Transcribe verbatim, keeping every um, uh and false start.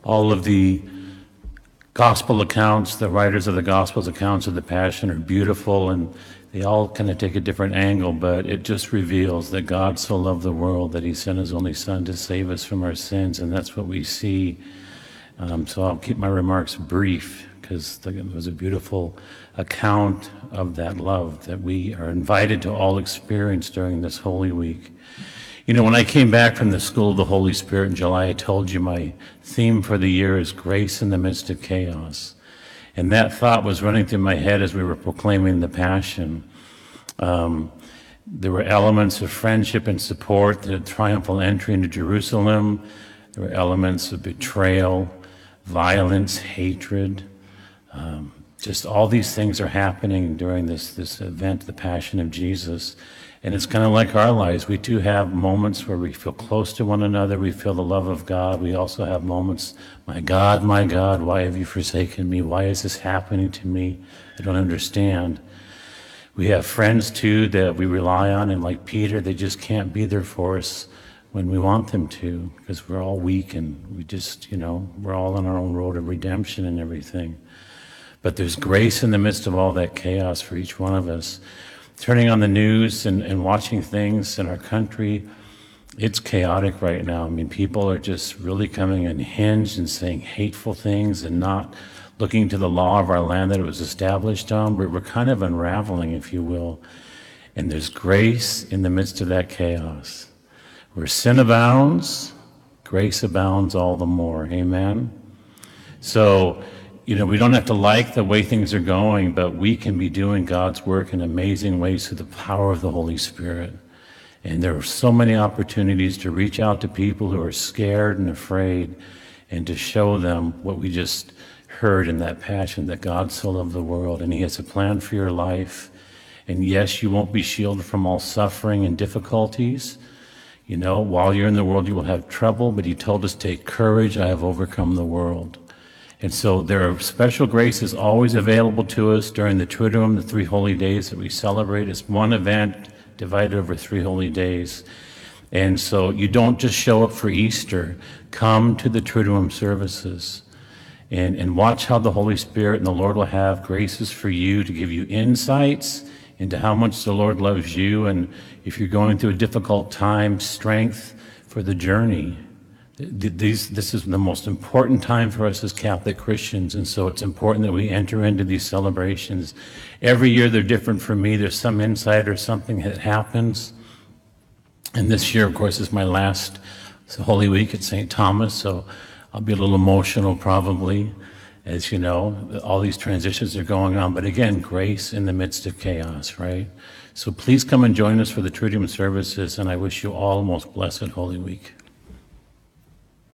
all of the gospel accounts, the writers of the gospels accounts of the Passion are beautiful, and they all kind of take a different angle, but it just reveals that God so loved the world that he sent his only son to save us from our sins, and that's what we see. Um, so I'll keep my remarks brief, because it was a beautiful account of that love that we are invited to all experience during this Holy Week. You know, when I came back from the School of the Holy Spirit in July, I told you my theme for the year is grace in the midst of chaos. And that thought was running through my head as we were proclaiming the Passion. Um, there were elements of friendship and support, the triumphal entry into Jerusalem. There were elements of betrayal, violence, hatred. Um, just all these things are happening during this, this event, the Passion of Jesus. And it's kind of like our lives. We do have moments where we feel close to one another. We feel the love of God. We also have moments, my God, my God, why have you forsaken me? Why is this happening to me? I don't understand. We have friends, too, that we rely on. And like Peter, they just can't be there for us when we want them to, because we're all weak and we just, you know, we're all on our own road of redemption and everything. But there's grace in the midst of all that chaos for each one of us. Turning on the news and, and watching things in our country, it's chaotic right now. I mean, people are just really coming unhinged and saying hateful things and not looking to the law of our land that it was established on. We're, we're kind of unraveling, if you will. And there's grace in the midst of that chaos. Where sin abounds, grace abounds all the more. Amen? So, you know, we don't have to like the way things are going, but we can be doing God's work in amazing ways through the power of the Holy Spirit. And there are so many opportunities to reach out to people who are scared and afraid and to show them what we just heard in that Passion, that God so loved the world and he has a plan for your life. And yes, you won't be shielded from all suffering and difficulties. You know, while you're in the world, you will have trouble, but he told us, take courage, I have overcome the world. And so there are special graces always available to us during the Triduum, the three holy days that we celebrate. It's one event divided over three holy days. And so you don't just show up for Easter. Come to the Triduum services and, and watch how the Holy Spirit and the Lord will have graces for you to give you insights into how much the Lord loves you. And if you're going through a difficult time, strength for the journey. These, this is the most important time for us as Catholic Christians, and so it's important that we enter into these celebrations. Every year they're different for me. There's some insight or something that happens. And this year, of course, is my last Holy Week at Saint Thomas, so I'll be a little emotional probably, as you know, all these transitions are going on. But again, grace in the midst of chaos, right? So please come and join us for the Triduum services, and I wish you all a most blessed Holy Week.